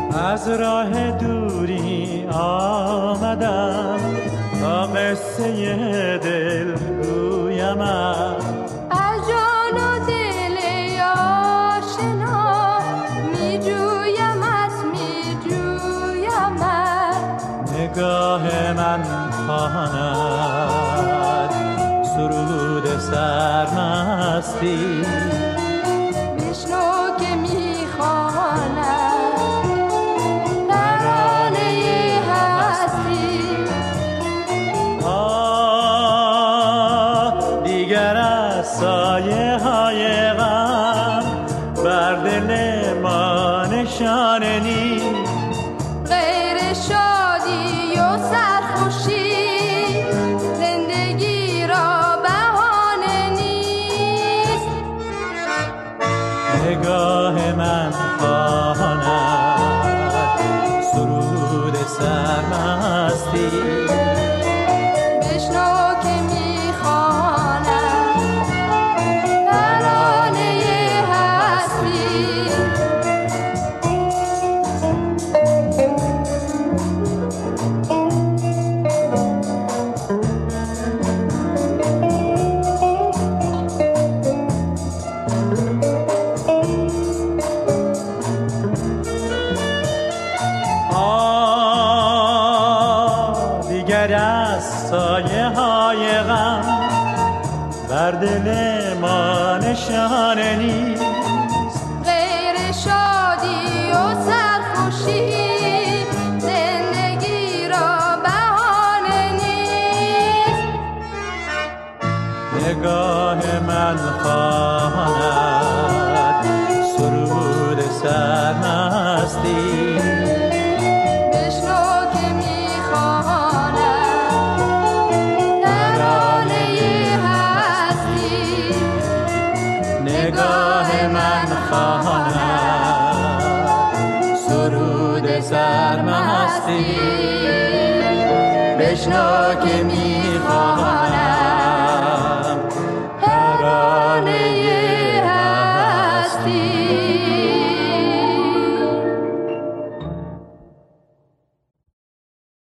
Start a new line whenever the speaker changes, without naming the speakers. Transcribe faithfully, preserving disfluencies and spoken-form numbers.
از راه دوری آمدم تا قصه دل گویمم،
از جان و دل آشنا می جویمت می جویمت.
نگاه من خواند سرود سرمستی،
بشنو که می خواند ترانه هستی.
آه دیگر از سایه های غم بر دل ما نشانه نیست،
غیر شادی و سرخوشی زندگی را بهانه نیست.
نگاه من خواند سرود سرمستی،
بشنو که میخواند ترانه هستی.
آه دیگر از سایه های غم بر دل ما نشانه نیست،
غیر شادی و سرخوشی زندگی را بهانه نیست.
نگاه من خواند سرود سرمستی،
بشنو که میخواند ترانه هستی.
نگاه من خواند سرود سرمستی، بشنو که می